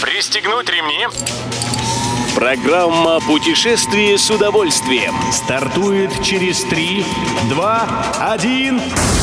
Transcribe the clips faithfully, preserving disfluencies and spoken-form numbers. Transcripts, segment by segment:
Пристегнуть ремни. Программа «Путешествие с удовольствием» стартует через три, два, один.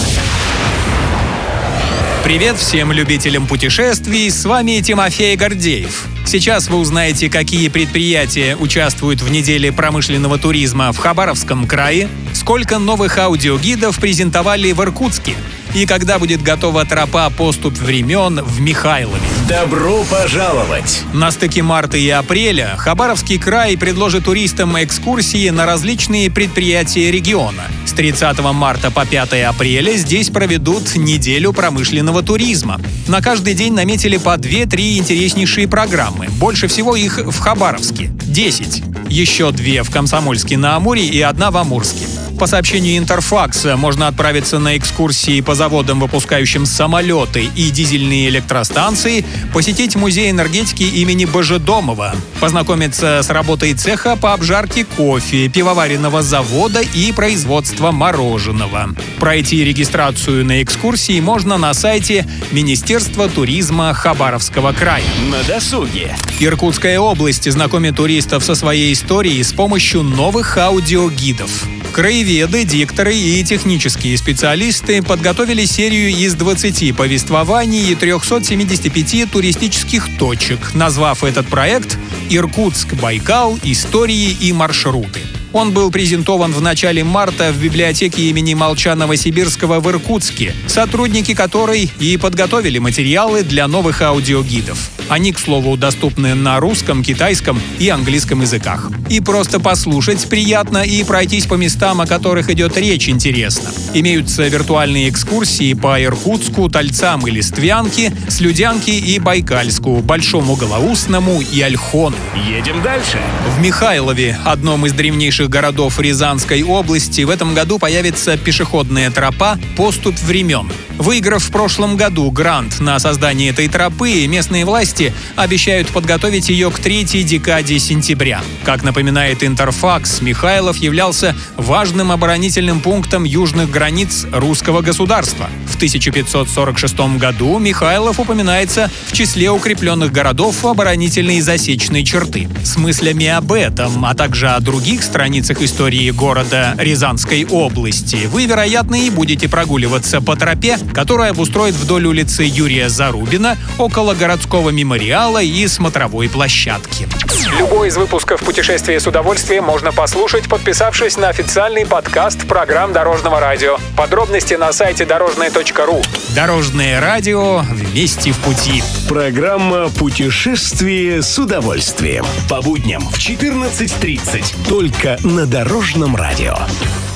Привет всем любителям путешествий, с вами Тимофей Гордеев. Сейчас вы узнаете, какие предприятия участвуют в неделе промышленного туризма в Хабаровском крае, сколько новых аудиогидов презентовали в Иркутске и когда будет готова тропа «Поступь времен» в Михайлове. Добро пожаловать! На стыке марта и апреля Хабаровский край предложит туристам экскурсии на различные предприятия региона. С тридцатого марта по пятое апреля здесь проведут неделю промышленного туризма. На каждый день наметили по две-три интереснейшие программы. Больше всего их в Хабаровске – десять. Еще две в Комсомольске-на-Амуре и одна в Амурске. По сообщению Интерфакса, можно отправиться на экскурсии по заводам, выпускающим самолеты и дизельные электростанции, посетить музей энергетики имени Божедомова, познакомиться с работой цеха по обжарке кофе, пивоваренного завода и производства мороженого. Пройти регистрацию на экскурсии можно на сайте Министерства туризма Хабаровского края. На досуге. Иркутская область знакомит туристов со своей историей с помощью новых аудиогидов. Краеведы, дикторы и технические специалисты подготовили серию из двадцати повествований и трёхсот семидесяти пяти туристических точек, назвав этот проект «Иркутск-Байкал. Истории и маршруты». Он был презентован в начале марта в библиотеке имени Молчанова-Сибирского в Иркутске, сотрудники которой и подготовили материалы для новых аудиогидов. Они, к слову, доступны на русском, китайском и английском языках. И просто послушать приятно, и пройтись по местам, о которых идет речь, интересно. Имеются виртуальные экскурсии по Иркутску, Тольцам и Листвянке, Слюдянке и Байкальску, Большому Голоусному и Ольхону. Едем дальше. В Михайлове, одном из древнейших городов Рязанской области, в этом году появится пешеходная тропа «Поступь времен». Выиграв в прошлом году грант на создание этой тропы, местные власти обещают подготовить ее к третьей декаде сентября. Как напоминает Интерфакс, Михайлов являлся важным оборонительным пунктом южных границ русского государства. В тысяча пятьсот сорок шестом году Михайлов упоминается в числе укрепленных городов оборонительной засечной черты. С мыслями об этом, а также о других страницах истории города Рязанской области, вы, вероятно, и будете прогуливаться по тропе, которая обустроит вдоль улицы Юрия Зарубина, около городского мемориала и смотровой площадки. Любой из выпусков «Путешествия с удовольствием» можно послушать, подписавшись на официальный подкаст программ Дорожного радио. Подробности на сайте дорожное точка ру. Дорожное радио, вместе в пути. Программа «Путешествие с удовольствием». По будням в четырнадцать тридцать. Только на Дорожном радио.